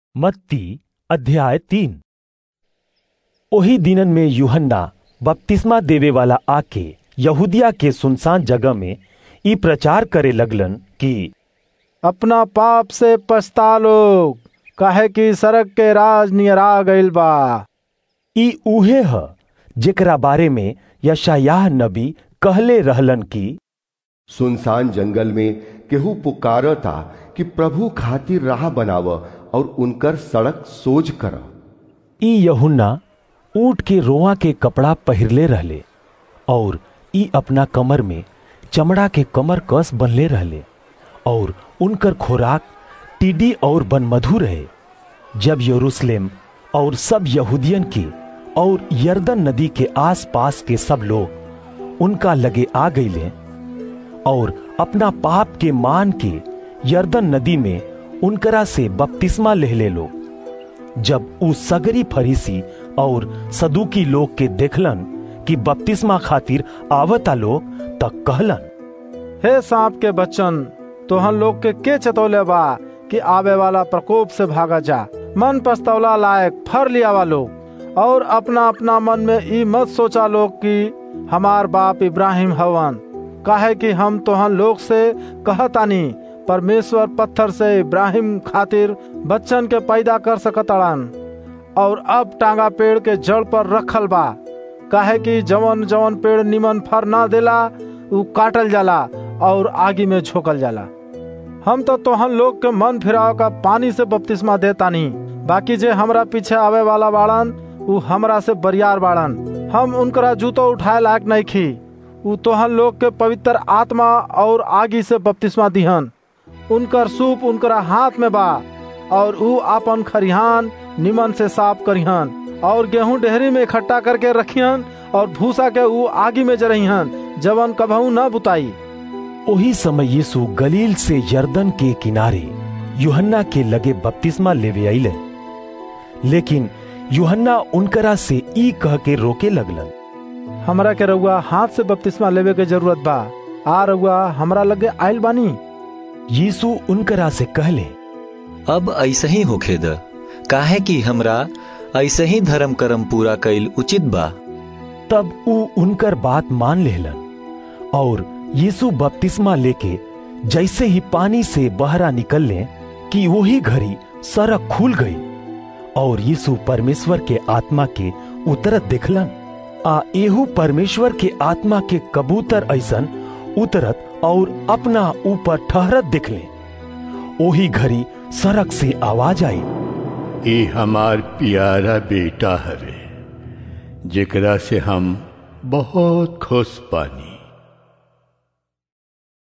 मत्ती अध्याय 3। ओही दिनन में यूहन्ना बपतिस्मा देवे वाला आके यहूदिया के सुनसान जगह में ई प्रचार करे लगलन कि अपना पाप से पछता लोग, काहे कि सड़क के राज नियरा गइल बा। ई उहे ह जेकरा बारे में यशायाह नबी कहले रहलन कि सुनसान जंगल में केहू पुकारता कि प्रभु खातिर राह बनाव और उनकर सड़क सोज कर। ई यूहन्ना ऊँट के रोआ के कपड़ा पहिरले रहले और ई अपना कमर में चमड़ा के कमर कस बनले रहले और उनकर खोराक टिड्डी और बनमधु रहे। जब यरूशलेम और सब यहूदियन के और यरदन नदी के आस पास के सब लोग उनका लगे आ गईले और अपना पाप के मान के यरदन नदी में उनकरा से बपतिस्मा लेहले लोग। जब उ सगरी फरीसी और सदुकी लोग के देखलन कि बपतिस्मा खातिर आवता लोग तक कहलन, हे सांप के बच्चन, तोहन लोग के चतौले बा कि आवे वाला प्रकोप से भागा जा। मन पछतौला लायक फर लिया वा लोग और अपना अपना मन में ई मत सोचा लोग कि हमार बाप इब्राहिम हवन, काहे कि हम तोहन लोग से कहतानी परमेश्वर पत्थर से इब्राहिम खातिर बच्चन के पैदा कर सकताड़न। और अब टांगा पेड़ के जड़ पर रखल बा, काहे कि जवन जवन पेड़ निमन फर ना देला उ काटल जाला और आगी में झोकल जाला। हम तो तोहन लोग के मन फिराव का पानी से बपतिस्मा देतानी, बाकी जे हमरा पीछे आवे वाला बाड़न उ हमरा से बरियार बाड़न। हम उनकरा जूतो उठाए लायक नहीं खी। उ तोहन लोग के पवित्र आत्मा और आगी से बपतिस्मा दिहन। उनकर सूप उनकरा हाथ में बा और उ आपन खरिहान निमन से साफ करिहन और गेहूं डेहरी में इकट्ठा करके रखिहन और भूसा के उ आगी में जरहिहन जवन कभू न बुताई। ओही समय यीशु गलील से यरदन के किनारे यूहन्ना के लगे बपतिस्मा लेवे आइले। लेकिन यूहन्ना उनकरा से ई कह के रोके लगलन, हमरा के रउआ हाथ से बपतिस्मा लेवे के जरूरत बा, आ रउआ हमरा लगे आइल बानी। यीशु उनकरा से कहले, अब ऐसे ही होखे द, काहे कि हमरा ऐसे ही धर्म कर्म पूरा कइल उचित बा। तब उ उनकर बात मान लेहलन और यीशु बपतिस्मा लेके जैसे ही पानी से बहरा निकलने कि वही घड़ी सड़क खुल गई और यीशु परमेश्वर के आत्मा के उतरत देखलन। एहू परमेश्वर के आत्मा के कबूतर ऐसन उतरत और अपना ऊपर ठहरत देखले। ओही घड़ी सड़क से आवाज आई, ई हमार प्यारा बेटा हवे, जेकरा से हम बहुत खुश पानी।